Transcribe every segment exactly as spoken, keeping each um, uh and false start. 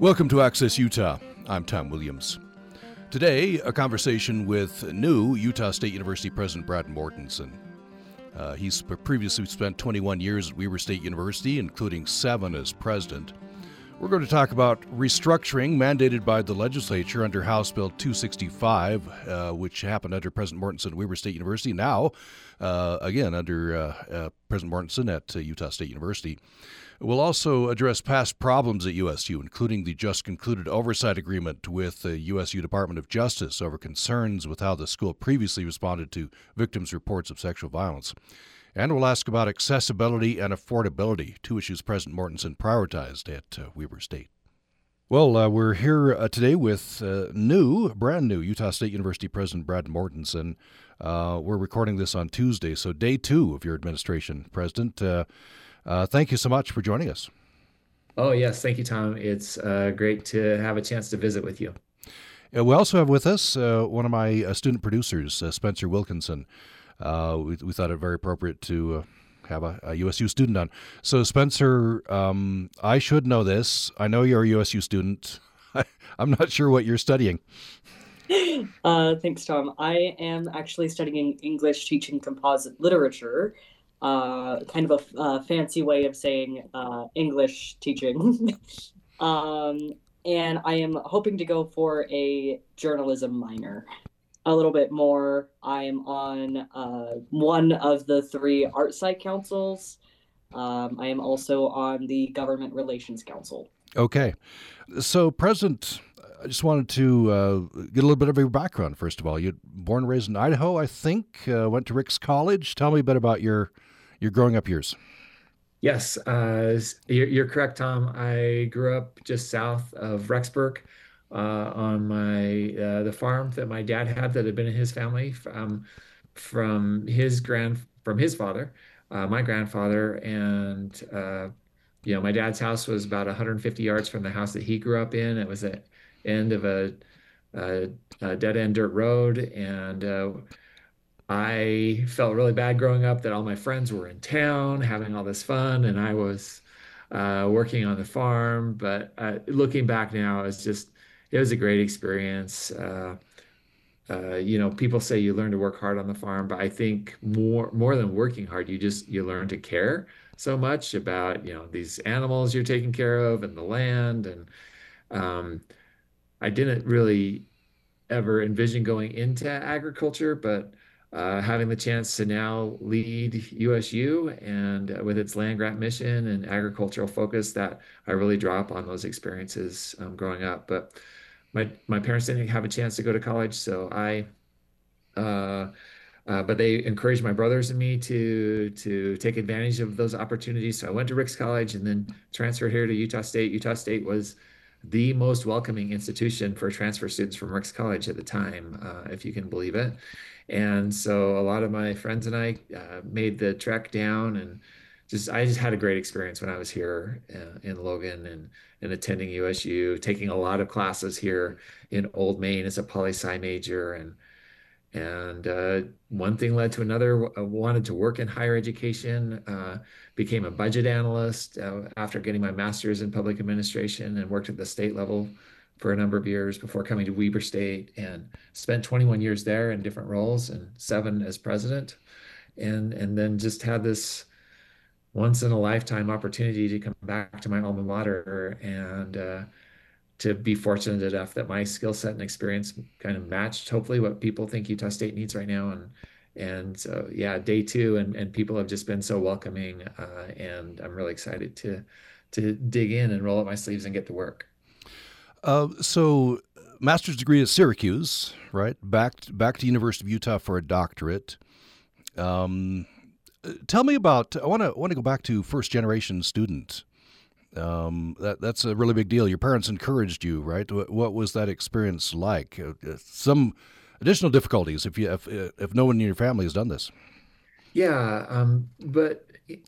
Welcome to Access Utah. I'm Tom Williams. Today, a conversation with new Utah State University President Brad Mortensen. Uh, he's previously spent twenty-one years at Weber State University, including seven as president. We're going to talk about restructuring mandated by the legislature under House Bill two sixty-five, uh, which happened under President Mortensen at Weber State University. Now, uh, again, under uh, uh, President Mortensen at uh, Utah State University. We'll also address past problems at U S U, including the just concluded oversight agreement with the U S U Department of Justice over concerns with how the school previously responded to victims' reports of sexual violence. And we'll ask about accessibility and affordability, two issues President Mortensen prioritized at uh, Weber State. Well, uh, we're here uh, today with uh, new, brand new Utah State University President Brad Mortensen. Uh, we're recording this on Tuesday, so day two of your administration, President. Uh, uh, thank you so much for joining us. Oh, yes. Thank you, Tom. It's uh, great to have a chance to visit with you. Uh, we also have with us uh, one of my uh, student producers, uh, Spencer Wilkinson. Uh, we, we thought it very appropriate to uh, have a, a U S U student on. So, Spencer, um, I should know this. I know you're a U S U student. I'm not sure what you're studying. Uh, thanks, Tom. I am actually studying English teaching composite literature, uh, kind of a uh, fancy way of saying uh, English teaching. um, and I am hoping to go for a journalism minor. A little bit more. I am on uh, one of the three Art Sci councils. Um, I am also on the Government Relations Council. Okay. So, President, I just wanted to uh, get a little bit of your background, first of all. You're born and raised in Idaho, I think, uh, went to Ricks College. Tell me a bit about your, your growing up years. Yes, uh, you're, you're correct, Tom. I grew up just south of Rexburg. Uh, on my uh, the farm that my dad had that had been in his family from from his grand from his father, uh, my grandfather, and uh, you know my dad's house was about one hundred fifty yards from the house that he grew up in. It was at the end of a, a, a dead end dirt road, and uh, I felt really bad growing up that all my friends were in town having all this fun, and I was uh, working on the farm. But uh, looking back now, it's just it was a great experience. Uh, uh, you know, people say you learn to work hard on the farm, but I think more more than working hard, you just you learn to care so much about, you know, these animals you're taking care of and the land. And um, I didn't really ever envision going into agriculture, but uh, having the chance to now lead U S U and uh, with its land grant mission and agricultural focus, that I really draw up on those experiences um, growing up. But My my parents didn't have a chance to go to college, so I, uh, uh, but they encouraged my brothers and me to to take advantage of those opportunities. So I went to Ricks College and then transferred here to Utah State. Utah State was the most welcoming institution for transfer students from Ricks College at the time, uh, if you can believe it. And so a lot of my friends and I uh, made the trek down, and just I just had a great experience when I was here uh, in Logan and and attending U S U, taking a lot of classes here in Old Main as a poli-sci major, and and uh, one thing led to another. I wanted to work in higher education, uh, became a budget analyst uh, after getting my master's in public administration, and worked at the state level for a number of years before coming to Weber State, and spent twenty-one years there in different roles and seven as president, and and then just had this once in a lifetime opportunity to come back to my alma mater and uh, to be fortunate enough that my skill set and experience kind of matched hopefully what people think Utah State needs right now. And and so yeah, day two, and, and people have just been so welcoming, uh, and I'm really excited to to dig in and roll up my sleeves and get to work. Uh, so master's degree at Syracuse, right? Back back to University of Utah for a doctorate. Um, Tell me about. I want to want to go back to first generation student. Um, that that's a really big deal. Your parents encouraged you, right? What, what was that experience like? Uh, some additional difficulties if you if if no one in your family has done this. Yeah, um, but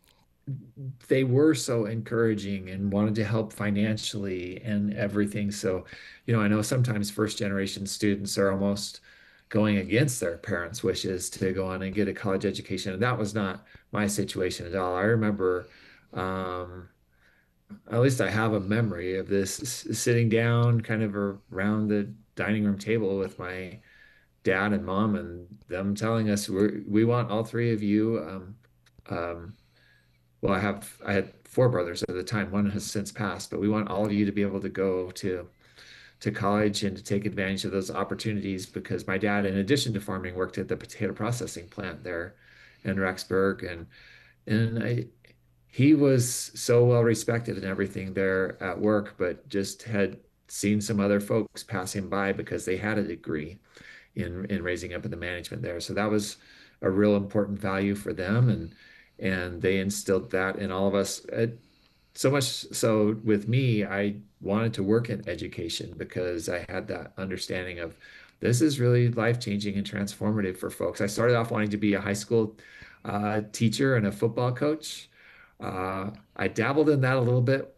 they were so encouraging and wanted to help financially and everything. So, you know, I know sometimes first generation students are almost going against their parents' wishes to go on and get a college education. And that was not my situation at all. I remember um, at least I have a memory of this s- sitting down kind of around the dining room table with my dad and mom and them telling us we we want all three of you. Um, um, well, I have I had four brothers at the time. One has since passed, but we want all of you to be able to go to to college and to take advantage of those opportunities because my dad, in addition to farming, worked at the potato processing plant there in Rexburg, and and I, he was so well respected and everything there at work, but just had seen some other folks passing by because they had a degree in in raising up in the management there. So that was a real important value for them, and and they instilled that in all of us. Uh, so much so with me, I wanted to work in education because I had that understanding of this is really life-changing and transformative for folks. I started off wanting to be a high school uh, teacher and a football coach. Uh, I dabbled in that a little bit.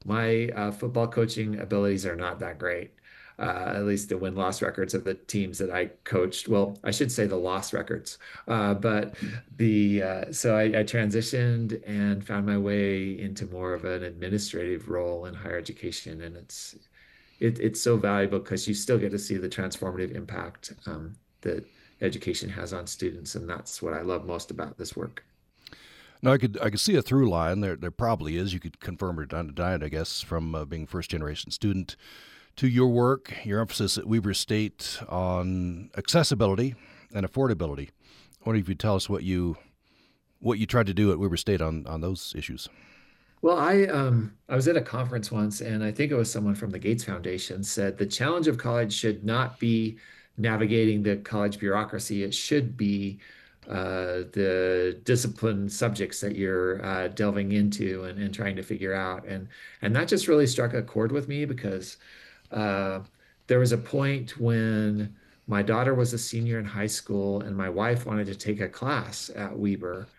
My uh, football coaching abilities are not that great. Uh, at least the win-loss records of the teams that I coached. Well, I should say the loss records. Uh, but the uh, so I, I transitioned and found my way into more of an administrative role in higher education, and it's it, it's so valuable because you still get to see the transformative impact um, that education has on students, and that's what I love most about this work. Now, I could I could see a through line. There there probably is. You could confirm or deny it, I guess, from uh, being first generation student to your work, your emphasis at Weber State on accessibility and affordability. I wonder if you'd tell us what you what you tried to do at Weber State on on those issues. Well, I um I was at a conference once, and I think it was someone from the Gates Foundation said the challenge of college should not be navigating the college bureaucracy. It should be uh, the discipline subjects that you're uh, delving into and, and trying to figure out. And and that just really struck a chord with me because uh, there was a point when my daughter was a senior in high school, and my wife wanted to take a class at Weber.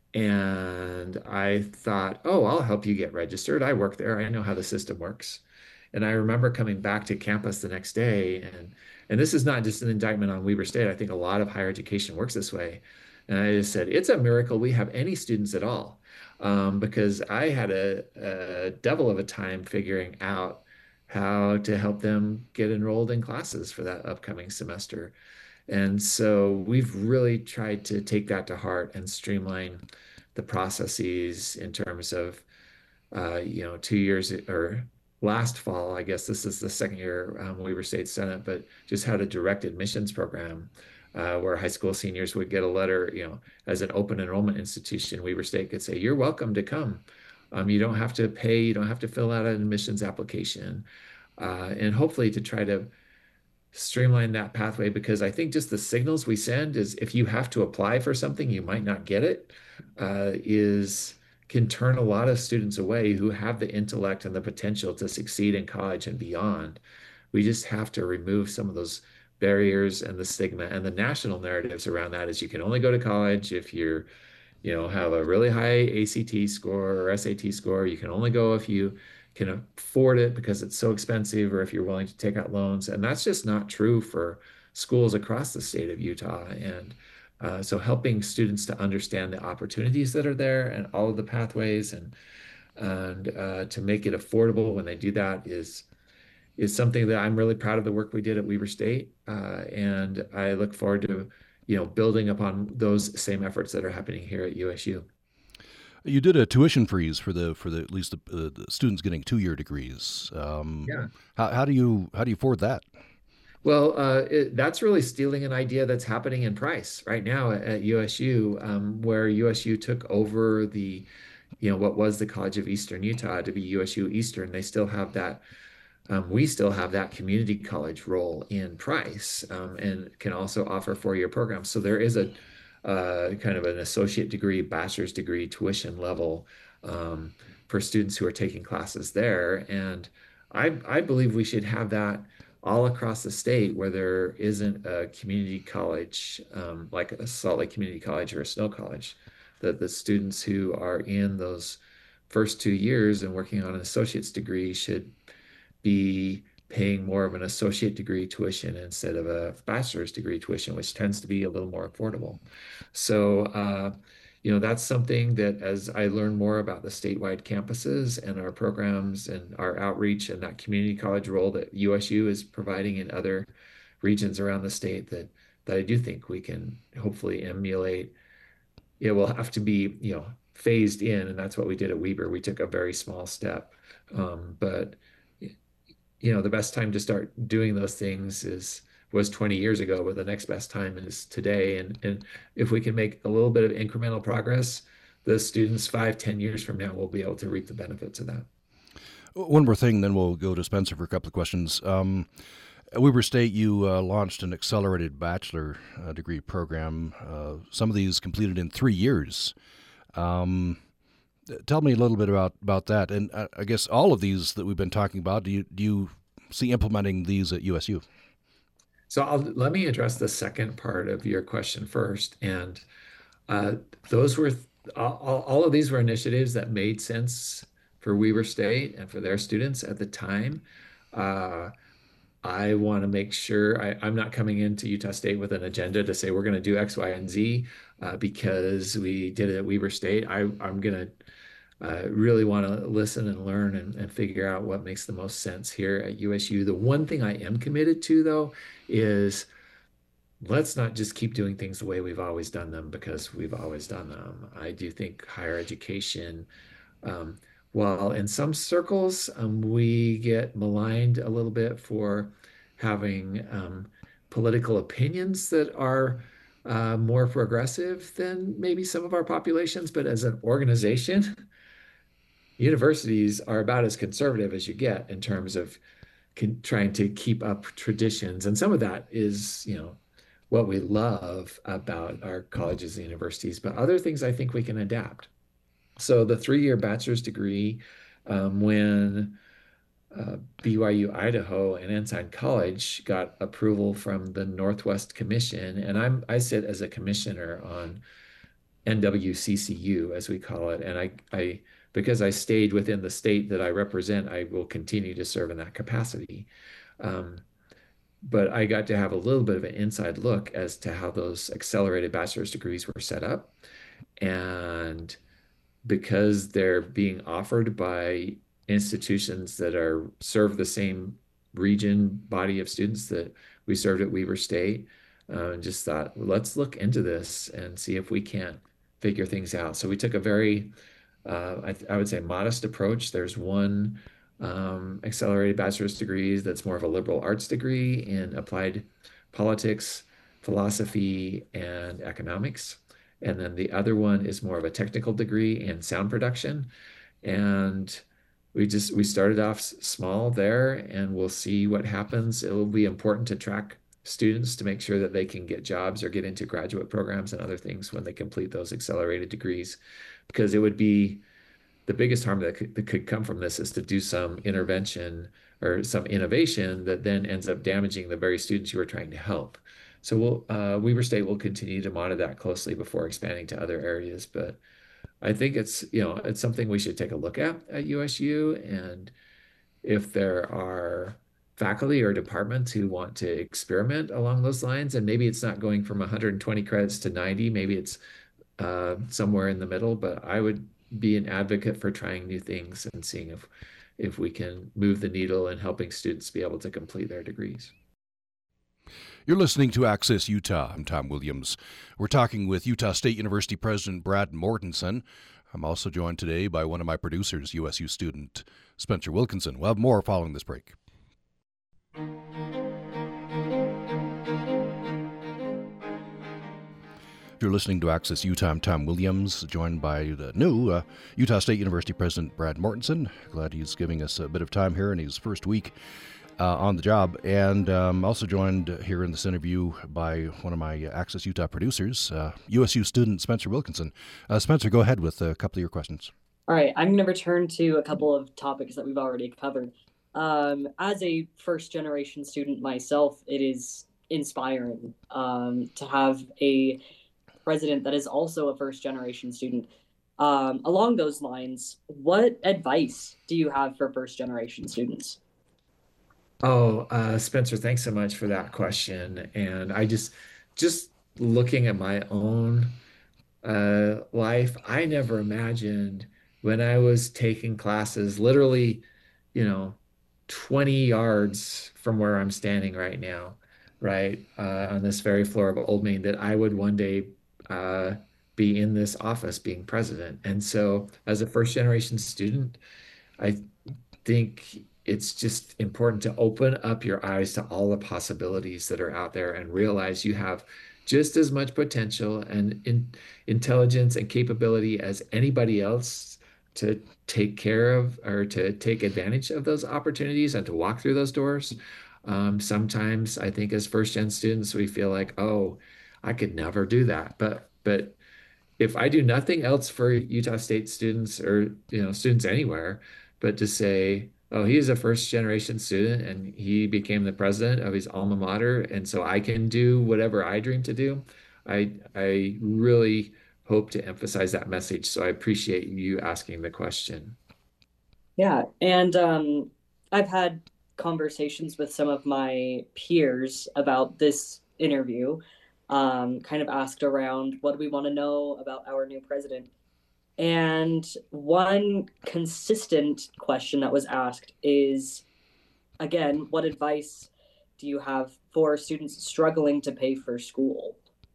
And I thought, oh, I'll help you get registered. I work there. I know how the system works. And I remember coming back to campus the next day, and and this is not just an indictment on Weber State. I think a lot of higher education works this way. And I just said, it's a miracle we have any students at all, um, because I had a, a devil of a time figuring out how to help them get enrolled in classes for that upcoming semester. And so we've really tried to take that to heart and streamline the processes in terms of, uh, you know, two years or last fall, I guess this is the second year um, Weber State Senate, but just had a direct admissions program uh, where high school seniors would get a letter, you know, as an open enrollment institution, Weber State could say, you're welcome to come. Um, you don't have to pay, you don't have to fill out an admissions application. Uh, and hopefully to try to streamline that pathway because I think just the signals we send is if you have to apply for something, you might not get it, uh, is can turn a lot of students away who have the intellect and the potential to succeed in college and beyond. We just have to remove some of those barriers and the stigma and the national narratives around that is you can only go to college if you're, you know, have a really high A C T score or S A T score. You can only go if you can afford it because it's so expensive or if you're willing to take out loans. And that's just not true for schools across the state of Utah. And uh, so helping students to understand the opportunities that are there and all of the pathways and and uh, to make it affordable when they do that is is something that I'm really proud of the work we did at Weber State. Uh, and I look forward to, you know, building upon those same efforts that are happening here at U S U. You did a tuition freeze for the for the at least the, uh, the students getting two year degrees. Um, Yeah. how, how do you how do you afford that? Well, uh, it, that's really stealing an idea that's happening in Price right now at, at U S U, um, where U S U took over the, you know, what was the College of Eastern Utah to be U S U Eastern. They still have that. Um, we still have that community college role in Price, um, and can also offer four-year programs. So there is a uh, kind of an associate degree, bachelor's degree tuition level um, for students who are taking classes there. And I, I believe we should have that all across the state where there isn't a community college, um, like a Salt Lake Community College or a Snow College, that the students who are in those first two years and working on an associate's degree should be paying more of an associate degree tuition instead of a bachelor's degree tuition, which tends to be a little more affordable. So, uh, you know, that's something that as I learn more about the statewide campuses and our programs and our outreach and that community college role that U S U is providing in other regions around the state, that that I do think we can hopefully emulate. It will have to be, you know, phased in, and that's what we did at Weber. We took a very small step. Um, but you know, the best time to start doing those things is was twenty years ago, but the next best time is today. And and if we can make a little bit of incremental progress, the students five, ten years from now will be able to reap the benefits of that. One more thing, then we'll go to Spencer for a couple of questions. Um, at Weber State, you uh, launched an accelerated bachelor uh, degree program. Uh, some of these completed in three years. Um, tell me a little bit about, about that. And I, I guess all of these that we've been talking about, do you, do you see implementing these at U S U? So I'll, let me address the second part of your question first. And uh, those were, all, all of these were initiatives that made sense for Weber State and for their students at the time. Uh, I want to make sure I, I'm not coming into Utah State with an agenda to say we're going to do X, Y, and Z uh, because we did it at Weber State. I, I'm going to uh, really want to listen and learn and, and figure out what makes the most sense here at U S U. The one thing I am committed to, though, is let's not just keep doing things the way we've always done them because we've always done them. I do think higher education, um, while in some circles um, we get maligned a little bit for having um, political opinions that are uh, more progressive than maybe some of our populations, but as an organization, universities are about as conservative as you get in terms of con- trying to keep up traditions. And some of that is, you know, what we love about our colleges and universities, but other things I think we can adapt. So the three-year bachelor's degree, um, when uh, B Y U Idaho and Ensign College got approval from the Northwest Commission, and I'm I sit as a commissioner on N W C C U, as we call it, and I, I because I stayed within the state that I represent, I will continue to serve in that capacity. Um, but I got to have a little bit of an inside look as to how those accelerated bachelor's degrees were set up. And because they're being offered by institutions that are serve the same region body of students that we served at Weber State, uh, and just thought, well, let's look into this and see if we can't figure things out. So we took a very, uh, I, I would say, modest approach. There's one um, accelerated bachelor's degree that's more of a liberal arts degree in applied politics, philosophy, and economics. And then the other one is more of a technical degree in sound production. And we just we started off small there, and we'll see what happens. It will be important to track students to make sure that they can get jobs or get into graduate programs and other things when they complete those accelerated degrees, because it would be the biggest harm that could, that could come from this is to do some intervention or some innovation that then ends up damaging the very students you are trying to help. So we'll, uh, Weber State will continue to monitor that closely before expanding to other areas. But I think it's, you know, it's something we should take a look at at U S U. And if there are faculty or departments who want to experiment along those lines, and maybe it's not going from one hundred twenty credits to ninety, maybe it's uh, somewhere in the middle, but I would be an advocate for trying new things and seeing if, if we can move the needle in helping students be able to complete their degrees. You're listening to Access Utah. I'm Tom Williams. We're talking with Utah State University President Brad Mortensen. I'm also joined today by one of my producers, U S U student Spencer Wilkinson. We'll have more following this break. You're listening to Access Utah. I'm Tom Williams, joined by the new uh, Utah State University President Brad Mortensen. Glad he's giving us a bit of time here in his first week Uh, on the job, and um, also joined here in this interview by one of my Access Utah producers, uh, U S U student Spencer Wilkinson. Uh, Spencer, go ahead with a couple of your questions. All right, I'm going to return to a couple of topics that we've already covered. Um, as a first-generation student myself, it is inspiring um, to have a president that is also a first-generation student. Um, along those lines, what advice do you have for first-generation students? Oh, uh, Spencer, thanks so much for that question. And I just, just looking at my own uh, life, I never imagined when I was taking classes literally, you know, twenty yards from where I'm standing right now, right, uh, on this very floor of Old Main, that I would one day uh, be in this office being president. And so, as a first generation student, I think it's just important to open up your eyes to all the possibilities that are out there and realize you have just as much potential and in, intelligence and capability as anybody else to take care of or to take advantage of those opportunities and to walk through those doors. Um, sometimes I think as first gen students, we feel like, oh, I could never do that. But but if I do nothing else for Utah State students or you know students anywhere, but to say, oh, he is a first generation student and he became the president of his alma mater, and so I can do whatever I dream to do. I I really hope to emphasize that message. So I appreciate you asking the question. Yeah, and um, I've had conversations with some of my peers about this interview, um, kind of asked around what do we want to know about our new president. And one consistent question that was asked is, again, what advice do you have for students struggling to pay for school?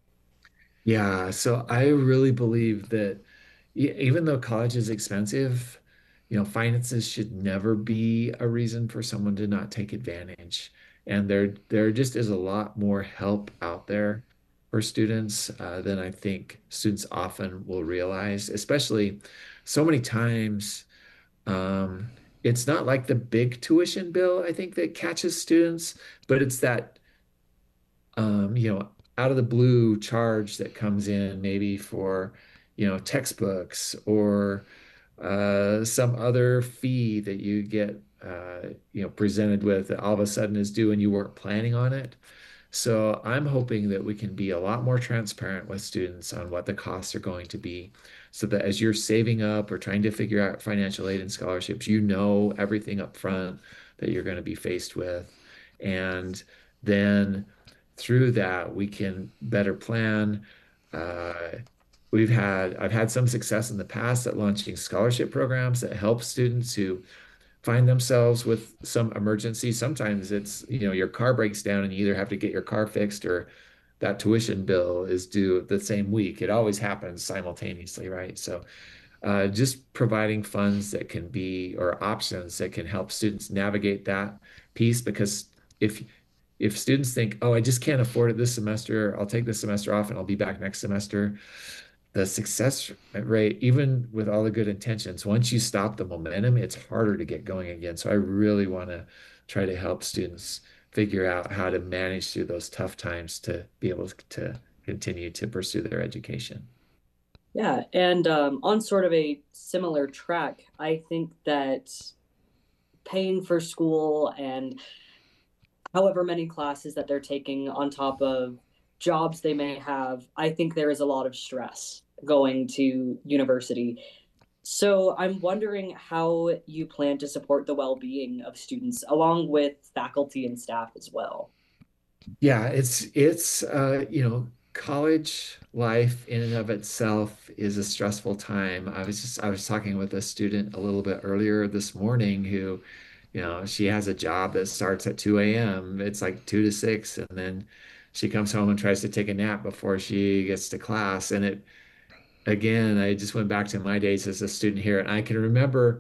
Yeah, so I really believe that e- even though college is expensive, you know, finances should never be a reason for someone to not take advantage. And there, there just is a lot more help out there for students uh, than I think students often will realize, especially so many times. Um, it's not like the big tuition bill, I think, that catches students, but it's that um, you know, out of the blue charge that comes in maybe for, you know, textbooks or uh, some other fee that you get, uh, you know, presented with that all of a sudden is due and you weren't planning on it. So I'm hoping that we can be a lot more transparent with students on what the costs are going to be so that as you're saving up or trying to figure out financial aid and scholarships, you know everything up front that you're going to be faced with. And then through that, we can better plan. Uh, we've had, I've had some success in the past at launching scholarship programs that help students who find themselves with some emergency. Sometimes it's, you know, your car breaks down and you either have to get your car fixed or that tuition bill is due the same week. It always happens simultaneously, right? So uh, just providing funds that can be or options that can help students navigate that piece because if if students think, oh, I just can't afford it this semester, I'll take this semester off and I'll be back next semester, the success rate, even with all the good intentions, once you stop the momentum, it's harder to get going again. So I really want to try to help students figure out how to manage through those tough times to be able to continue to pursue their education. Yeah, and um, on sort of a similar track, I think that paying for school and however many classes that they're taking on top of jobs they may have, I think there is a lot of stress going to university. So I'm wondering how you plan to support the well-being of students along with faculty and staff as well. Yeah, it's it's uh, you know, college life in and of itself is a stressful time. I was just I was talking with a student a little bit earlier this morning who, you know, she has a job that starts at two a m. It's like two to six, and then she comes home and tries to take a nap before she gets to class. And it again, I just went back to my days as a student here, and I can remember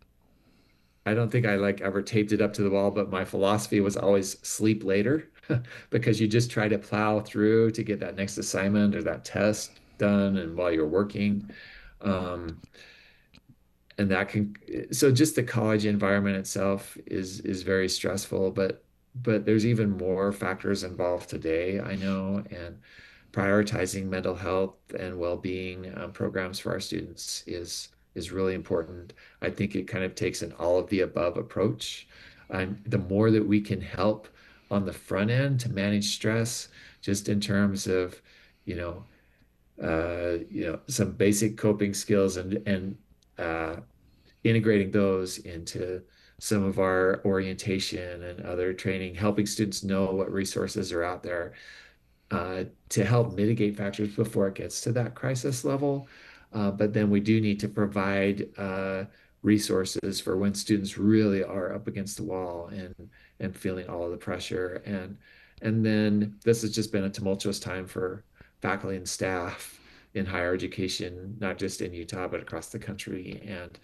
I don't think I like ever taped it up to the wall, but my philosophy was always sleep later because you just try to plow through to get that next assignment or that test done and while you're working. Um, and that can so just the college environment itself is is very stressful, but but there's even more factors involved today, I know, and prioritizing mental health and well-being um, programs for our students is is really important. I think it kind of takes an all of the above approach. And the more that we can help on the front end to manage stress, just in terms of, you know, uh, you know, some basic coping skills and and uh, integrating those into some of our orientation and other training, helping students know what resources are out there. uh, to help mitigate factors before it gets to that crisis level. Uh, but then we do need to provide uh, resources for when students really are up against the wall and and feeling all of the pressure. And and then this has just been a tumultuous time for faculty and staff in higher education, not just in Utah, but across the country. And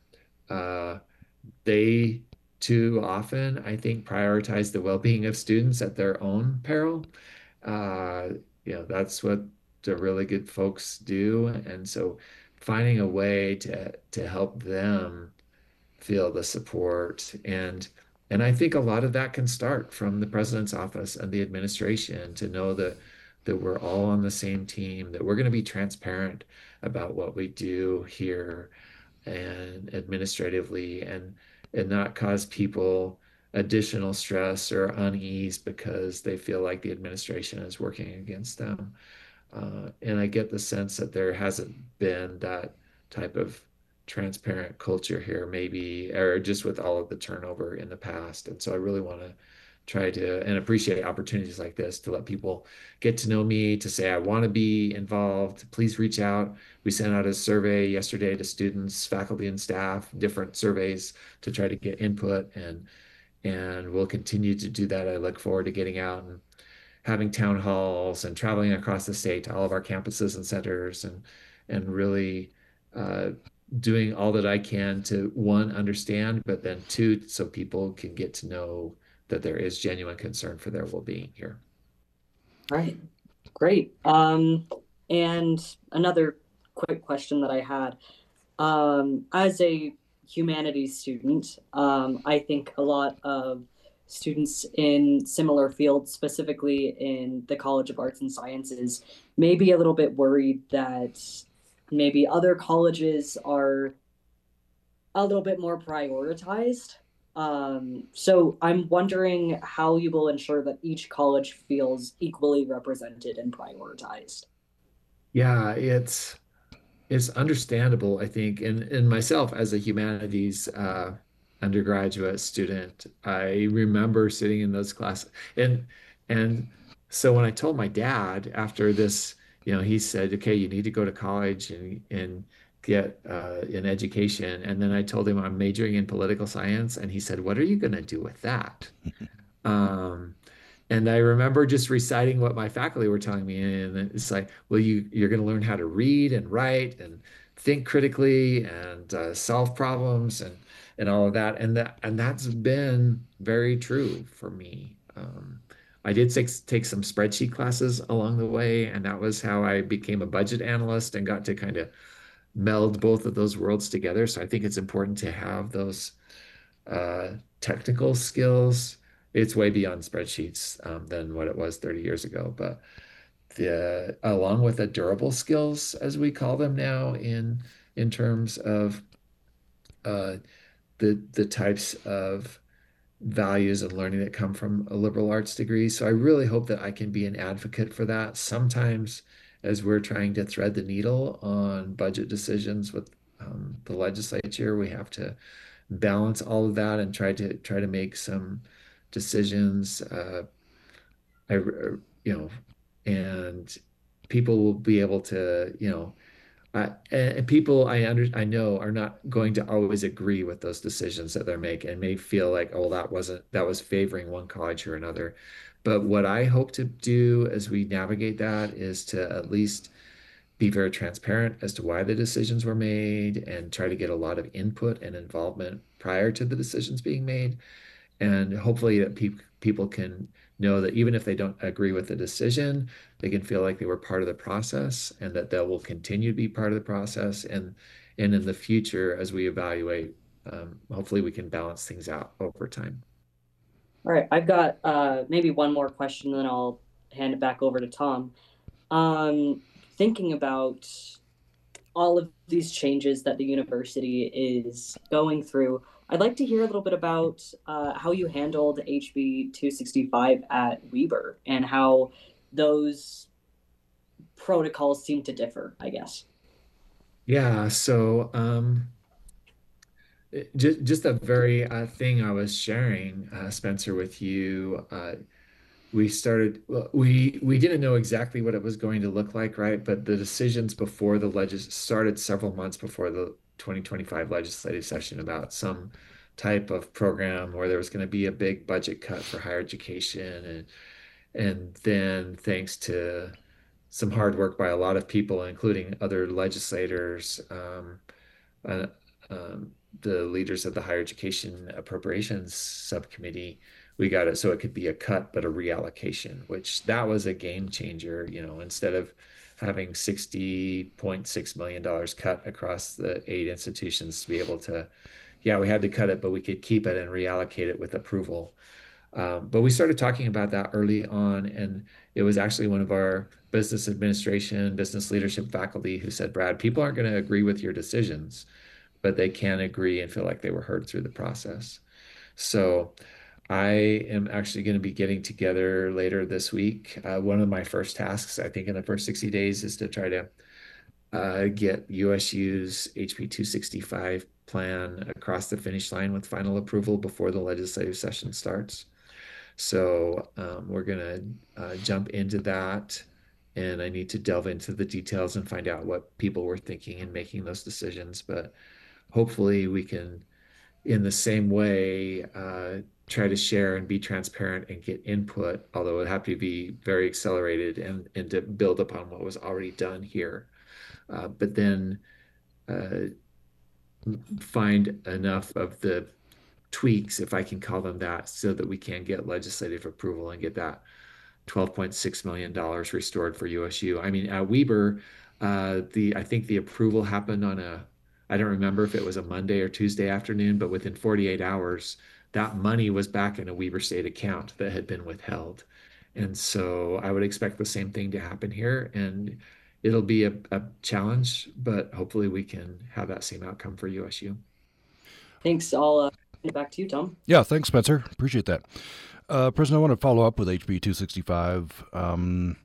uh, they too often, I think, prioritize the well-being of students at their own peril. Uh, you know, that's what the really good folks do. And so finding a way to to help them feel the support and and I think a lot of that can start from the president's office and the administration to know that that we're all on the same team, that we're going to be transparent about what we do here and administratively and and not cause people additional stress or unease because they feel like the administration is working against them. Uh, and I get the sense that there hasn't been that type of transparent culture here, maybe, or just with all of the turnover in the past. And so I really want to try to and appreciate opportunities like this to let people get to know me, to say, I want to be involved. Please reach out. We sent out a survey yesterday to students, faculty, and staff, different surveys to try to get input and and we'll continue to do that. I look forward to getting out and having town halls and traveling across the state to all of our campuses and centers and and really uh, doing all that I can to one understand, but then two, so people can get to know that there is genuine concern for their well-being here. Right. Great. Um, and another quick question that I had. Um, as a humanities student, um, I think a lot of students in similar fields, specifically in the College of Arts and Sciences, may be a little bit worried that maybe other colleges are a little bit more prioritized. Um, so I'm wondering how you will ensure that each college feels equally represented and prioritized. Yeah, it's it's understandable, I think, and and myself as a humanities uh, undergraduate student, I remember sitting in those classes, and and so when I told my dad after this, you know, he said, "Okay, you need to go to college and and get uh, an education," and then I told him I'm majoring in political science, and he said, "What are you going to do with that?" Um, and I remember just reciting what my faculty were telling me, and it's like, well, you you're going to learn how to read and write and think critically and uh, solve problems and and all of that, and that and that's been very true for me. Um, I did take take some spreadsheet classes along the way, and that was how I became a budget analyst and got to kind of meld both of those worlds together. So I think it's important to have those uh, technical skills. It's way beyond spreadsheets um, than what it was thirty years ago. But the along with the durable skills, as we call them now, in in terms of uh, the the types of values and learning that come from a liberal arts degree. So I really hope that I can be an advocate for that. Sometimes, as we're trying to thread the needle on budget decisions with um, the legislature, we have to balance all of that and try to try to make some decisions. Uh, I, you know, and people will be able to, you know, uh, and people I under I know are not going to always agree with those decisions that they're making and may feel like, oh, that wasn't that was favoring one college or another. But what I hope to do as we navigate that is to at least be very transparent as to why the decisions were made and try to get a lot of input and involvement prior to the decisions being made. And hopefully that pe people can know that even if they don't agree with the decision, they can feel like they were part of the process and that they will continue to be part of the process. And, and in the future, as we evaluate, um, hopefully we can balance things out over time. All right, I've got uh, maybe one more question, then I'll hand it back over to Tom. Um, thinking about all of these changes that the university is going through, I'd like to hear a little bit about uh, how you handled H B two sixty-five at Weber and how those protocols seem to differ, I guess. Yeah, so um, just just a very uh, thing I was sharing, uh, Spencer, with you. Uh, we started, well, we we didn't know exactly what it was going to look like, right? But the decisions before the legis started several months before the twenty twenty-five legislative session about some type of program where there was going to be a big budget cut for higher education. And and then thanks to some hard work by a lot of people, including other legislators, um, uh, um, the leaders of the Higher Education Appropriations Subcommittee, we got it so it could be a cut but a reallocation, which that was a game changer. You know, instead of having sixty point six million dollars cut across the eight institutions to be able to, yeah, we had to cut it, but we could keep it and reallocate it with approval. Um, but we started talking about that early on, and it was actually one of our business administration, business leadership faculty who said, Brad, people aren't going to agree with your decisions, but they can agree and feel like they were heard through the process. So I am actually going to be getting together later this week. Uh, one of my first tasks, I think, in the first sixty days is to try to uh, get U S U's H B two sixty-five plan across the finish line with final approval before the legislative session starts. So um, we're going to uh, jump into that. And I need to delve into the details and find out what people were thinking in making those decisions. But hopefully we can, in the same way, uh, try to share and be transparent and get input, although it would have to be very accelerated and, and to build upon what was already done here. Uh, but then uh, find enough of the tweaks, if I can call them that, so that we can get legislative approval and get that twelve point six million dollars restored for U S U. I mean, at Weber, uh, the I think the approval happened on a, I don't remember if it was a Monday or Tuesday afternoon, but within forty-eight hours, that money was back in a Weber State account that had been withheld. And so I would expect the same thing to happen here. And it'll be a, a challenge, but hopefully we can have that same outcome for U S U. Thanks. I'll uh, get back to you, Tom. Yeah, thanks, Spencer. Appreciate that. Uh, President, I want to follow up with H B two sixty-five. Um,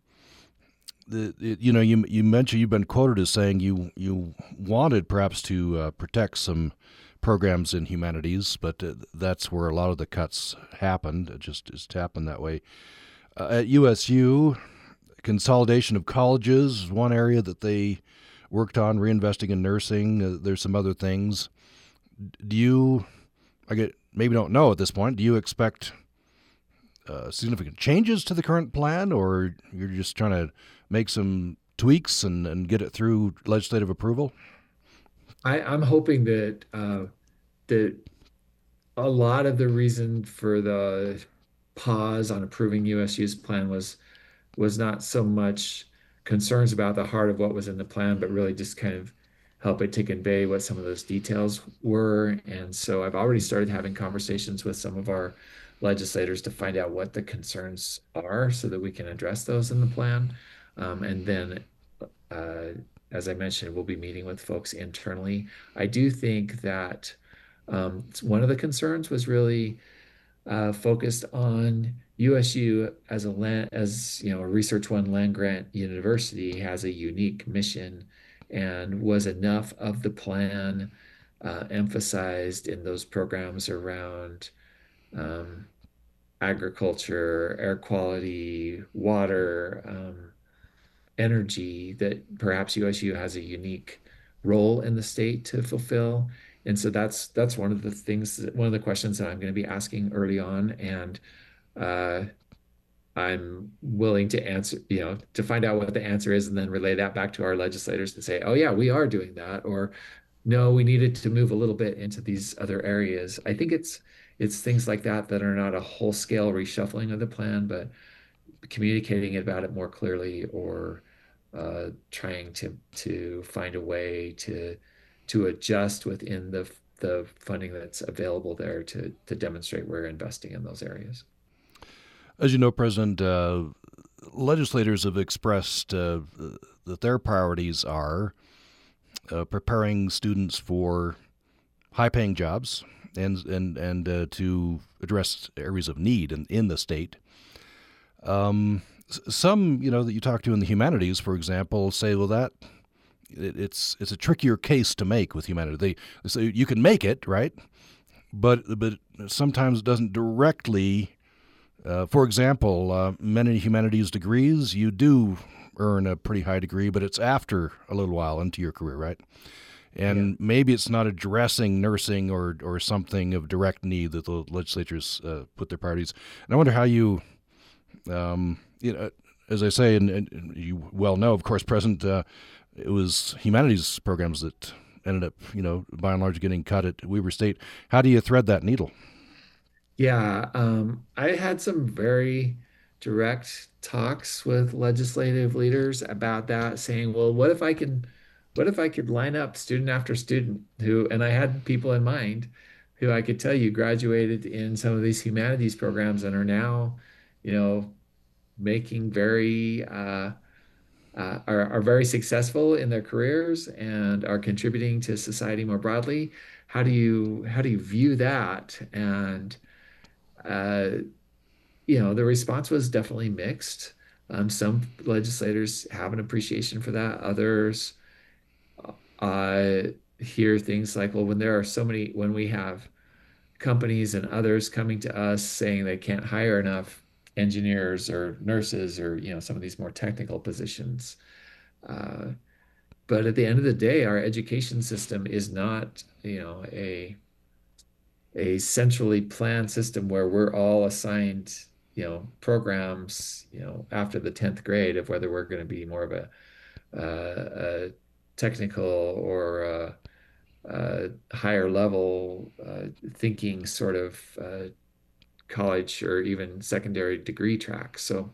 the, it, you know, you you mentioned you've been quoted as saying you you wanted perhaps to uh, protect some programs in humanities, but uh, that's where a lot of the cuts happened. It just just happened that way. Uh, at U S U, consolidation of colleges is one area that they worked on, reinvesting in nursing. Uh, there's some other things. Do you, I get maybe don't know at this point, do you expect uh, significant changes to the current plan, or you're just trying to make some tweaks and, and get it through legislative approval? I, I'm hoping that uh, that a lot of the reason for the pause on approving U S U's plan was was not so much concerns about the heart of what was in the plan, but really just kind of help it to convey what some of those details were. And so I've already started having conversations with some of our legislators to find out what the concerns are so that we can address those in the plan. Um, and then, uh, as I mentioned, we'll be meeting with folks internally. I do think that um, one of the concerns was really uh, focused on U S U as a land, as you know, a Research One land grant university has a unique mission, and was enough of the plan uh, emphasized in those programs around um, agriculture, air quality, water, um, energy, that perhaps U S U has a unique role in the state to fulfill. And so that's that's one of the things, that, one of the questions that I'm going to be asking early on, and uh, I'm willing to answer, you know, to find out what the answer is and then relay that back to our legislators to say, oh yeah, we are doing that, or no, we needed to move a little bit into these other areas. I think it's it's things like that that are not a whole scale reshuffling of the plan, but communicating about it more clearly, or uh, trying to to find a way to to adjust within the the funding that's available there to to demonstrate we're investing in those areas. As you know, President, uh, legislators have expressed uh, that their priorities are uh, preparing students for high-paying jobs and and and uh, to address areas of need in, in the state. Um, some, you know, that you talk to in the humanities, for example, say, well, that it, it's it's a trickier case to make with humanities. They, they say you can make it, right? But but sometimes it doesn't directly Uh, for example, uh, many humanities degrees, you do earn a pretty high degree, but it's after a little while into your career, right? And Yeah. maybe it's not addressing nursing or, or something of direct need that the legislatures uh, put their priorities. And I wonder how you, um, you know, as I say, and, and you well know, of course, President, uh, it was humanities programs that ended up, you know, by and large getting cut at Weber State. How do you thread that needle? Yeah, um, I had some very direct talks with legislative leaders about that, saying, well, what if I can, what if I could line up student after student who, and I had people in mind who I could tell you graduated in some of these humanities programs and are now, you know, making very uh, uh, are, are very successful in their careers and are contributing to society more broadly. How do you how do you view that? And uh, you know, the response was definitely mixed. Um, some legislators have an appreciation for that. Others uh, hear things like, well, when there are so many, when we have companies and others coming to us saying they can't hire enough engineers or nurses or, you know, some of these more technical positions. Uh, but at the end of the day, our education system is not, you know, a a centrally planned system where we're all assigned, you know, programs, you know, after the tenth grade of whether we're going to be more of a, uh, a technical or a, a higher level uh, thinking sort of uh, college or even secondary degree track. So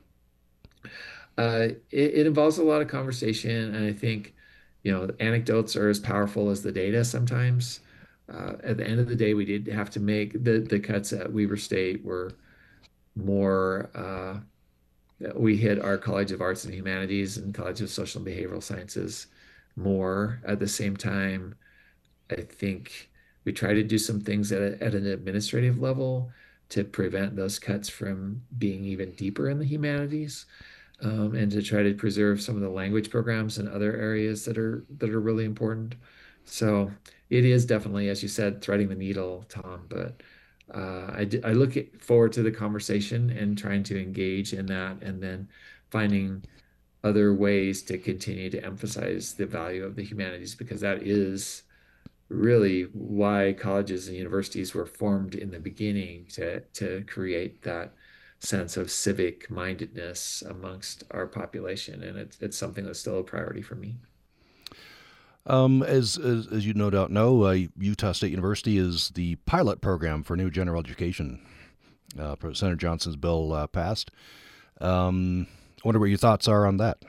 uh, it, it involves a lot of conversation, and I think, you know, anecdotes are as powerful as the data sometimes. Uh, at the end of the day, we did have to make the the cuts at Weber State were more. Uh, we hit our College of Arts and Humanities and College of Social and Behavioral Sciences more. At the same time, I think we try to do some things at, a, at an administrative level to prevent those cuts from being even deeper in the humanities, um, and to try to preserve some of the language programs and other areas that are that are really important. So it is definitely, as you said, threading the needle, Tom. But uh, I, d- I look at- forward to the conversation and trying to engage in that, and then finding other ways to continue to emphasize the value of the humanities, because that is really why colleges and universities were formed in the beginning to to create that sense of civic mindedness amongst our population, and it's it's something that's still a priority for me. Um, as, as as you no doubt know, uh, Utah State University is the pilot program for new general education. Uh, Senator Johnson's bill uh, passed. Um, I wonder what your thoughts are on that.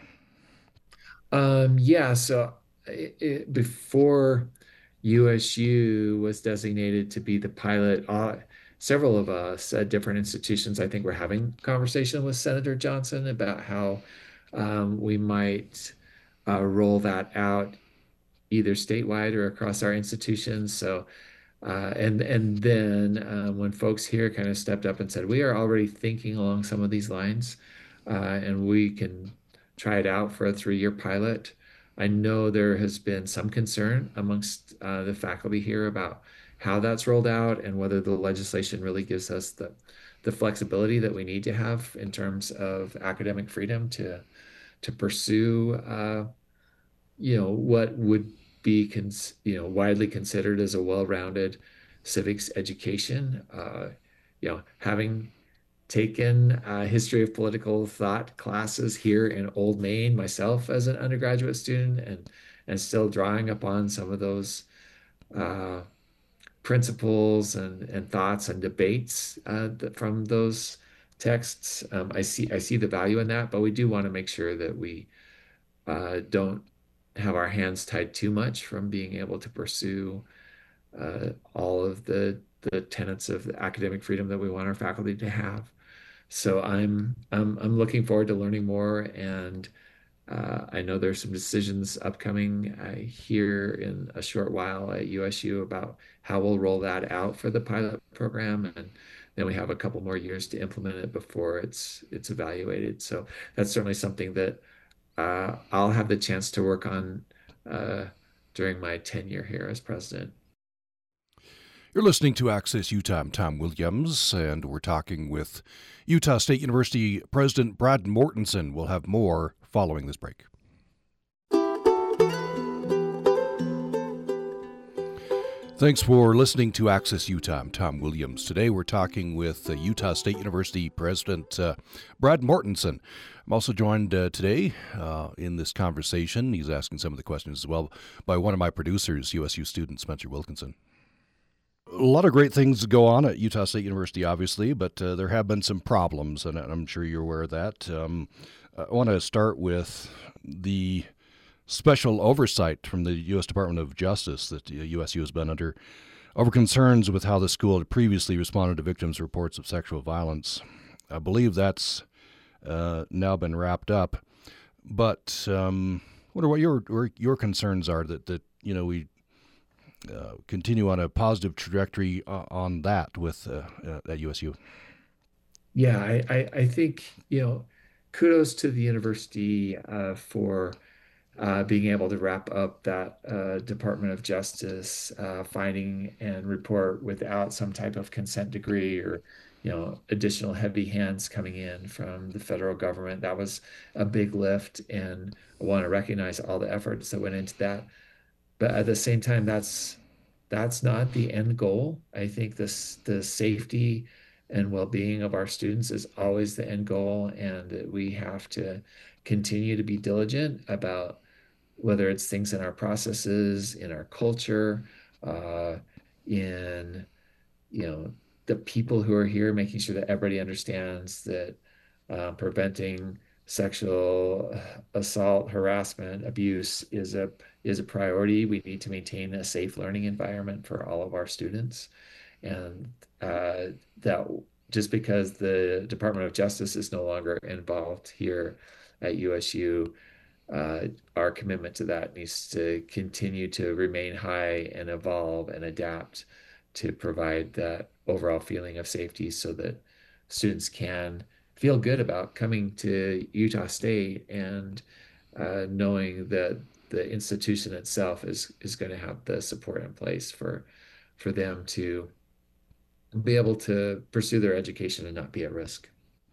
Um, yeah, so it, it, before U S U was designated to be the pilot, uh, several of us at different institutions, I think, were having conversation with Senator Johnson about how um, we might uh, roll that out either statewide or across our institutions. So, uh, and and then um, when folks here kind of stepped up and said, we are already thinking along some of these lines, uh, and we can try it out for a three-year pilot. I know there has been some concern amongst uh, the faculty here about how that's rolled out and whether the legislation really gives us the the flexibility that we need to have in terms of academic freedom to to pursue uh, you know, what would be cons you know, widely considered as a well-rounded civics education. Uh, you know, having taken uh, history of political thought classes here in Old Main myself as an undergraduate student, and and still drawing upon some of those uh, principles and and thoughts and debates uh, that from those texts. Um, I see I see the value in that, but we do want to make sure that we uh, don't have our hands tied too much from being able to pursue uh, all of the the tenets of the academic freedom that we want our faculty to have. So I'm I'm I'm looking forward to learning more, and uh, I know there's some decisions upcoming uh, here in a short while at U S U about how we'll roll that out for the pilot program, and then we have a couple more years to implement it before it's it's evaluated. So that's certainly something that uh, I'll have the chance to work on uh, during my tenure here as president. You're listening to Access Utah. I'm Tom Williams, and we're talking with Utah State University President Brad Mortensen. We'll have more following this break. Thanks for listening to Access Utah. I'm Tom Williams. Today we're talking with uh, Utah State University President uh, Brad Mortensen. I'm also joined uh, today uh, in this conversation, he's asking some of the questions as well, by one of my producers, U S U student Spencer Wilkinson. A lot of great things go on at Utah State University, obviously, but uh, there have been some problems, and I'm sure you're aware of that. Um, I want to start with the special oversight from the U S Department of Justice that U S U has been under over concerns with how the school had previously responded to victims' reports of sexual violence. I believe that's uh, now been wrapped up, but um, I wonder what your your concerns are that, that you know, we Uh, continue on a positive trajectory uh, on that with uh, uh, at U S U. Yeah, I, I, I think, you know, kudos to the university uh, for uh, being able to wrap up that uh, Department of Justice uh, finding and report without some type of consent decree or, you know, additional heavy hands coming in from the federal government. That was a big lift, and I want to recognize all the efforts that went into that. But at the same time, that's that's not the end goal. I think this the safety and well-being of our students is always the end goal, and we have to continue to be diligent about whether it's things in our processes, in our culture, uh, in you know the people who are here, making sure that everybody understands that uh, preventing sexual assault, harassment, abuse is a is a priority. We need to maintain a safe learning environment for all of our students, and uh, that just because the Department of Justice is no longer involved here at U S U, uh, our commitment to that needs to continue to remain high and evolve and adapt to provide that overall feeling of safety so that students can feel good about coming to Utah State and uh, knowing that the institution itself is is going to have the support in place for for them to be able to pursue their education and not be at risk.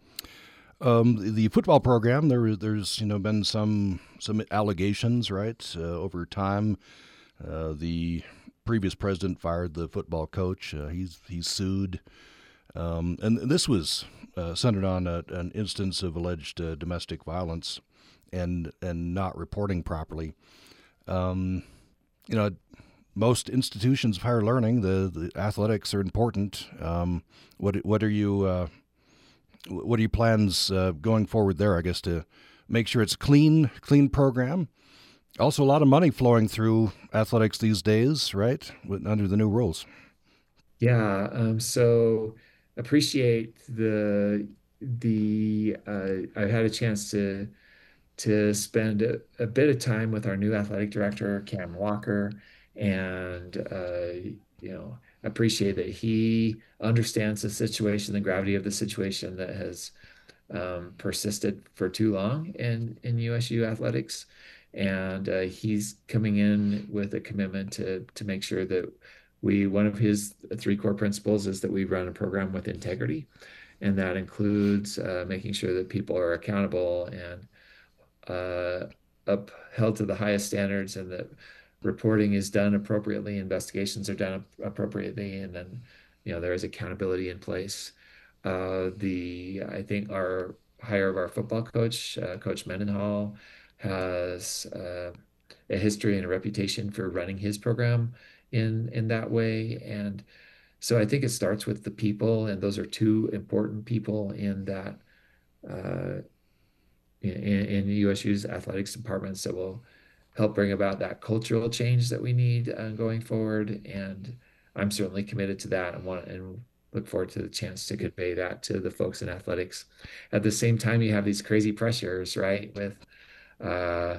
Um, the, the football program, there there's you know been some some allegations, right? Uh, over time, uh, the previous president fired the football coach. Uh, he's he's sued. Um, and this was uh, centered on a, an instance of alleged uh, domestic violence and and not reporting properly. Um, you know, most institutions of higher learning, the, the athletics are important. Um, what what are you uh, what are your plans uh, going forward there? I guess to make sure it's a clean clean program. Also, a lot of money flowing through athletics these days, right? With, under the new rules. Yeah. Um, so. Appreciate the the uh, I've had a chance to to spend a, a bit of time with our new athletic director, Cam Walker, and uh, you know appreciate that he understands the situation, the gravity of the situation that has um, persisted for too long in in U S U athletics, and uh, he's coming in with a commitment to to make sure that We, one of his three core principles is that we run a program with integrity, and that includes uh, making sure that people are accountable and uh, upheld to the highest standards, and that reporting is done appropriately, investigations are done appropriately, and then you know there is accountability in place. Uh, the I think our hire of our football coach, uh, Coach Mendenhall, has uh, a history and a reputation for running his program in in that way. And so I think it starts with the people, and those are two important people in that uh, in, in U S U's athletics departments that will help bring about that cultural change that we need uh, going forward. And I'm certainly committed to that and want and look forward to the chance to convey that to the folks in athletics. At the same time, you have these crazy pressures, right? With uh,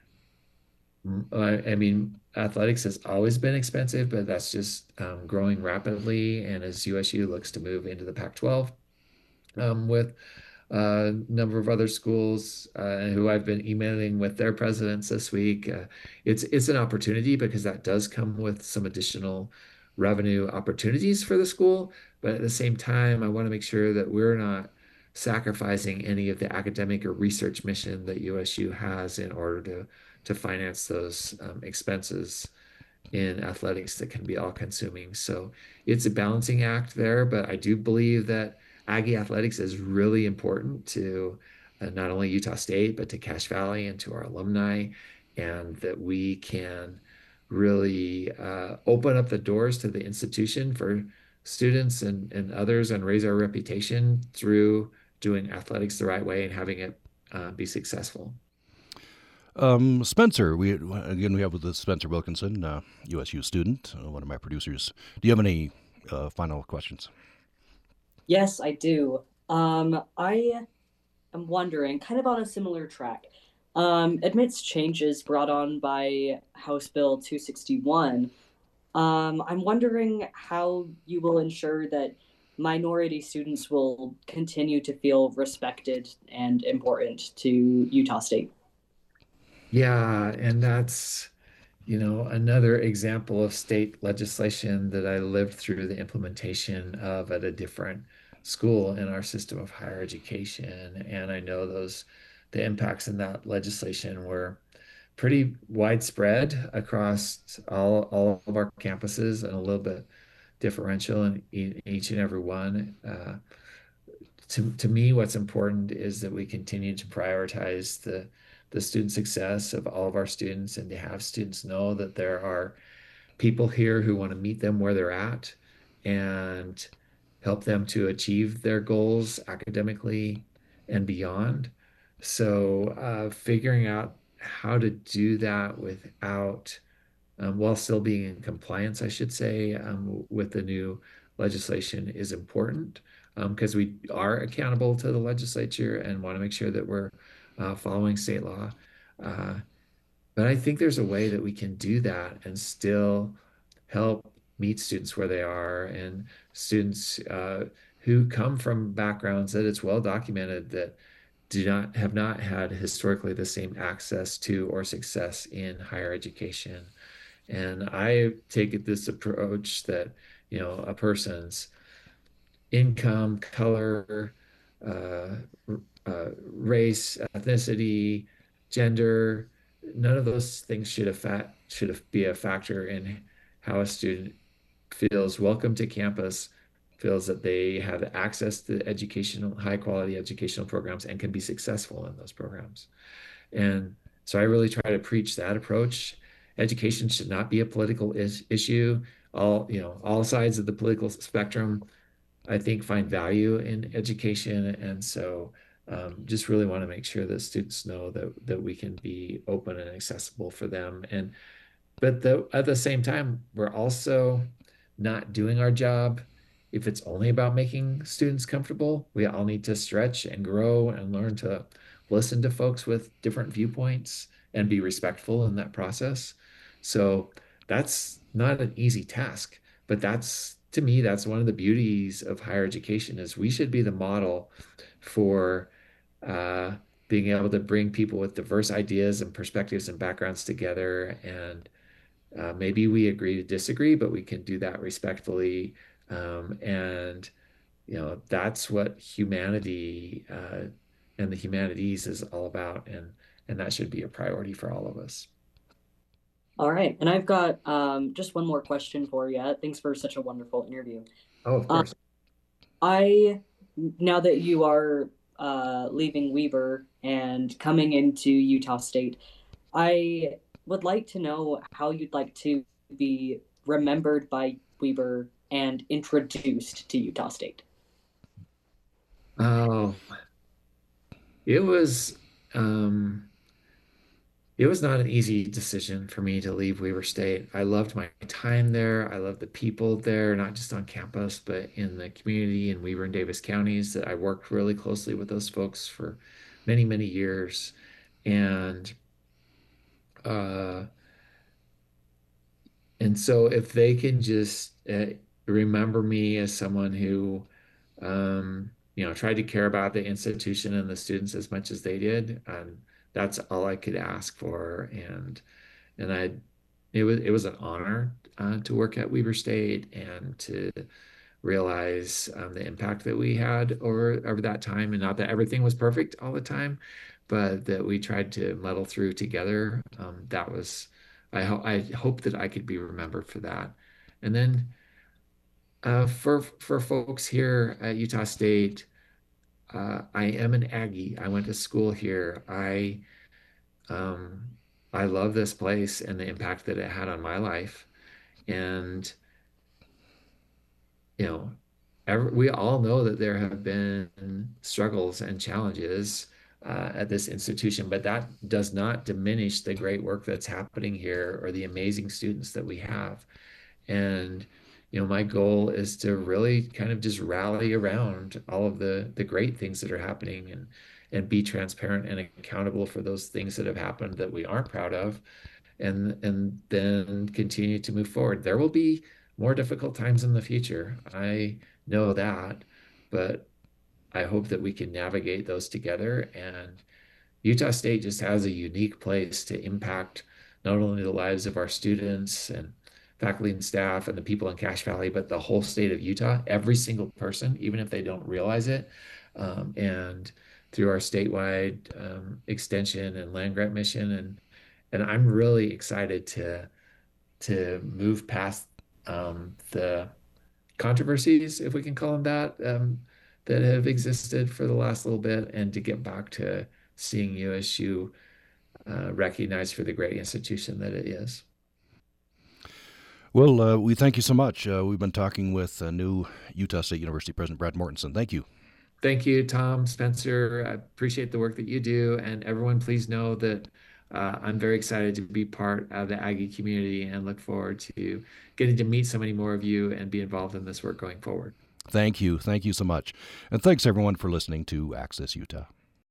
I mean, athletics has always been expensive, but that's just um, growing rapidly. And as U S U looks to move into the Pac twelve um, with a number of other schools uh, who I've been emailing with their presidents this week, uh, it's it's an opportunity because that does come with some additional revenue opportunities for the school. But at the same time, I want to make sure that we're not sacrificing any of the academic or research mission that U S U has in order to to finance those um, expenses in athletics that can be all consuming. So it's a balancing act there, but I do believe that Aggie athletics is really important to uh, not only Utah State, but to Cache Valley and to our alumni, and that we can really uh, open up the doors to the institution for students and, and others and raise our reputation through doing athletics the right way and having it uh, be successful. Um, Spencer, we again we have with us Spencer Wilkinson, uh, U S U student, uh, one of my producers. Do you have any uh, final questions? Yes, I do. Um, I am wondering, kind of on a similar track, um, amidst changes brought on by House Bill two sixty-one, um, I'm wondering how you will ensure that minority students will continue to feel respected and important to Utah State. Yeah, and that's, you know, another example of state legislation that I lived through the implementation of at a different school in our system of higher education. And I know those, the impacts in that legislation were pretty widespread across all, all of our campuses and a little bit differential in e- each and every one. Uh, to, to me, what's important is that we continue to prioritize the the student success of all of our students and to have students know that there are people here who want to meet them where they're at and help them to achieve their goals academically and beyond. So, uh, figuring out how to do that without, um, while still being in compliance, I should say, um, with the new legislation is important because um, we are accountable to the legislature and want to make sure that we're uh, following state law. Uh, but I think there's a way that we can do that and still help meet students where they are and students uh, who come from backgrounds that it's well documented that do not have not had historically the same access to or success in higher education. And I take this approach that, you know, a person's income, color, uh, uh, race, ethnicity, gender, none of those things should affect should be a factor in how a student feels welcome to campus, feels that they have access to educational, high quality educational programs and can be successful in those programs. And so I really try to preach that approach. Education should not be a political is issue. All, you know, all sides of the political spectrum, I think, find value in education. And so um, just really want to make sure that students know that that we can be open and accessible for them. And but the, at the same time, we're also not doing our job if it's only about making students comfortable. We all need to stretch and grow and learn to listen to folks with different viewpoints and be respectful in that process. So that's not an easy task, but that's to me, that's one of the beauties of higher education is we should be the model for uh, being able to bring people with diverse ideas and perspectives and backgrounds together and uh, maybe we agree to disagree, but we can do that respectfully. Um, and, you know, that's what humanity uh, and the humanities is all about. And, and that should be a priority for all of us. All right. And I've got um, just one more question for you. Thanks for such a wonderful interview. Oh, of course. Um, I, now that you are uh, leaving Weber and coming into Utah State, I would like to know how you'd like to be remembered by Weber and introduced to Utah State. Oh, it was um, it was not an easy decision for me to leave Weber State. I loved my time there. I loved the people there, not just on campus, but in the community in Weber and Davis counties that I worked really closely with those folks for many, many years. And uh, and so if they can just uh, remember me as someone who um, you know, tried to care about the institution and the students as much as they did, and that's all I could ask for. And and I it was it was an honor uh, to work at Weber State and to realize um, the impact that we had over over that time, and not that everything was perfect all the time, but that we tried to muddle through together. Um, that was I ho I hope that I could be remembered for that. And then uh, for for folks here at Utah State, uh, I am an Aggie. I went to school here. I um, I love this place and the impact that it had on my life. And you know, every, we all know that there have been struggles and challenges uh, at this institution, but that does not diminish the great work that's happening here or the amazing students that we have. And, you know, my goal is to really kind of just rally around all of the the great things that are happening, and and be transparent and accountable for those things that have happened that we aren't proud of, and and then continue to move forward. There will be more difficult times in the future. I know that, but I hope that we can navigate those together. And Utah State just has a unique place to impact not only the lives of our students and faculty and staff and the people in Cache Valley, but the whole state of Utah, every single person, even if they don't realize it. Um, and through our statewide um, extension and land grant mission. And and I'm really excited to to move past um, the controversies, if we can call them that, um, that have existed for the last little bit, and to get back to seeing U S U uh, recognized for the great institution that it is. Well, uh, we thank you so much. Uh, we've been talking with uh, new Utah State University President Brad Mortensen. Thank you. Thank you, Tom, Spencer. I appreciate the work that you do. And everyone, please know that uh, I'm very excited to be part of the Aggie community and look forward to getting to meet so many more of you and be involved in this work going forward. Thank you. Thank you so much. And thanks, everyone, for listening to Access Utah.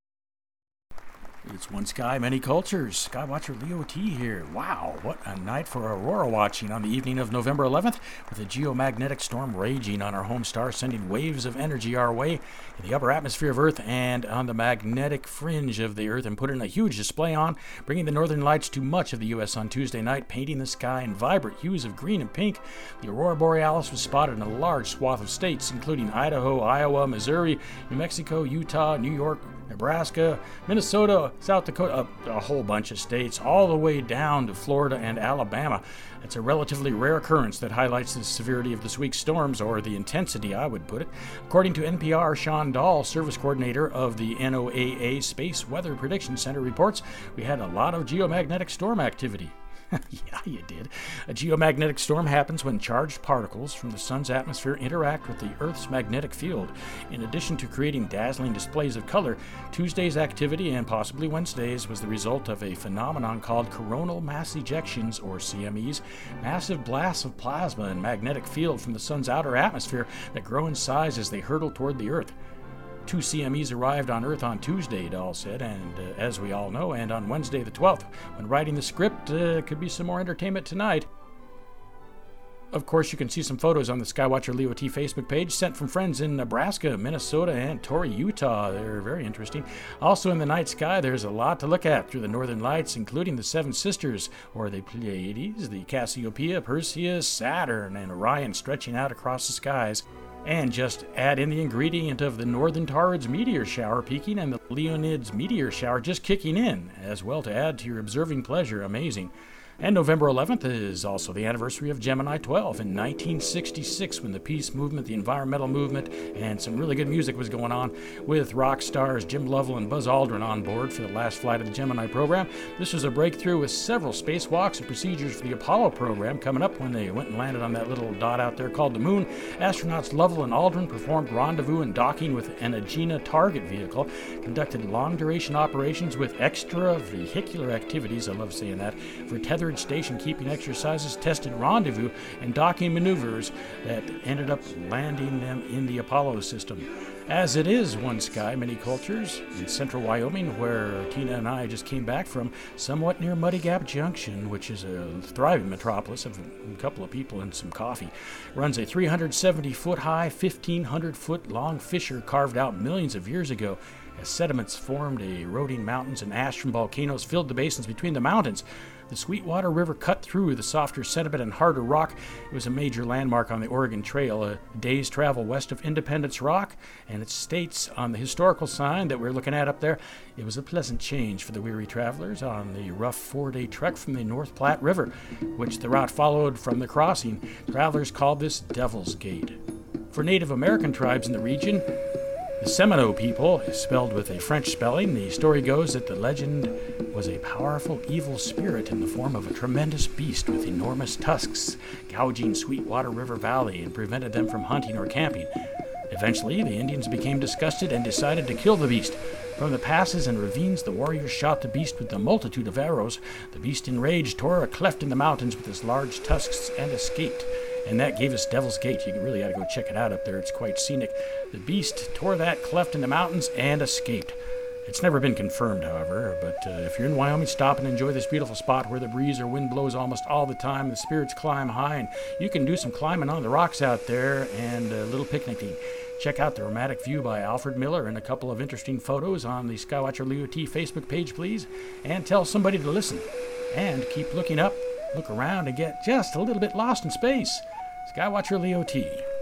It's One Sky, Many Cultures. Skywatcher Leo T here. Wow, what a night for aurora watching on the evening of November eleventh, with a geomagnetic storm raging on our home star, sending waves of energy our way in the upper atmosphere of Earth and on the magnetic fringe of the Earth, and putting a huge display on, bringing the northern lights to much of the U S on Tuesday night, painting the sky in vibrant hues of green and pink. The aurora borealis was spotted in a large swath of states, including Idaho, Iowa, Missouri, New Mexico, Utah, New York, Nebraska, Minnesota, South Dakota, a, a whole bunch of states, all the way down to Florida and Alabama. It's a relatively rare occurrence that highlights the severity of this week's storms, or the intensity, I would put it. According to N P R, Sean Dahl, service coordinator of the N O A A Space Weather Prediction Center, reports we had a lot of geomagnetic storm activity. Yeah, you did. A geomagnetic storm happens when charged particles from the sun's atmosphere interact with the Earth's magnetic field. In addition to creating dazzling displays of color, Tuesday's activity, and possibly Wednesday's, was the result of a phenomenon called coronal mass ejections, or C M Es, massive blasts of plasma and magnetic field from the sun's outer atmosphere that grow in size as they hurtle toward the Earth. Two C M Es arrived on Earth on Tuesday, Dahl said, and uh, as we all know, and on Wednesday the twelfth. When writing the script, uh, could be some more entertainment tonight. Of course, you can see some photos on the Skywatcher Leo T Facebook page, sent from friends in Nebraska, Minnesota, and Torrey, Utah. They're very interesting. Also in the night sky, there's a lot to look at through the northern lights, including the Seven Sisters, or the Pleiades, the Cassiopeia, Perseus, Saturn, and Orion stretching out across the skies. And just add in the ingredient of the Northern Taurids meteor shower peaking and the Leonids meteor shower just kicking in, as well, to add to your observing pleasure. Amazing. And November eleventh is also the anniversary of Gemini twelve in nineteen sixty-six, when the peace movement, the environmental movement, and some really good music was going on, with rock stars Jim Lovell and Buzz Aldrin on board for the last flight of the Gemini program. This was a breakthrough, with several spacewalks and procedures for the Apollo program coming up when they went and landed on that little dot out there called the Moon. Astronauts Lovell and Aldrin performed rendezvous and docking with an Agena target vehicle, conducted long-duration operations with extravehicular activities, I love saying that, for tethered station keeping exercises, tested rendezvous and docking maneuvers that ended up landing them in the Apollo system. As it is one sky, many cultures, in central Wyoming, where Tina and I just came back from, somewhat near Muddy Gap Junction, which is a thriving metropolis of a couple of people and some coffee, runs a three hundred seventy foot high, fifteen hundred foot long fissure carved out millions of years ago. As sediments formed, eroding mountains and ash from volcanoes filled the basins between the mountains. The Sweetwater River cut through the softer sediment and harder rock. It was a major landmark on the Oregon Trail, a day's travel west of Independence Rock, and it states on the historical sign that we're looking at up there, it was a pleasant change for the weary travelers on the rough four-day trek from the North Platte River, which the route followed from the crossing. Travelers called this Devil's Gate. For Native American tribes in the region, the Seminole people, spelled with a French spelling, the story goes that the legend was a powerful evil spirit in the form of a tremendous beast with enormous tusks, gouging Sweetwater River Valley and prevented them from hunting or camping. Eventually, the Indians became disgusted and decided to kill the beast. From the passes and ravines, the warriors shot the beast with a multitude of arrows. The beast, enraged, tore a cleft in the mountains with his large tusks and escaped. And that gave us Devil's Gate. You really got to go check it out up there. It's quite scenic. The beast tore that cleft in the mountains and escaped. It's never been confirmed, however, but uh, if you're in Wyoming, stop and enjoy this beautiful spot where the breeze or wind blows almost all the time. The spirits climb high, and you can do some climbing on the rocks out there and a little picnicking. Check out the Dramatic View by Alfred Miller and a couple of interesting photos on the Skywatcher Leo T Facebook page, please. And tell somebody to listen. And keep looking up, look around, and get just a little bit lost in space. Skywatcher Leo T.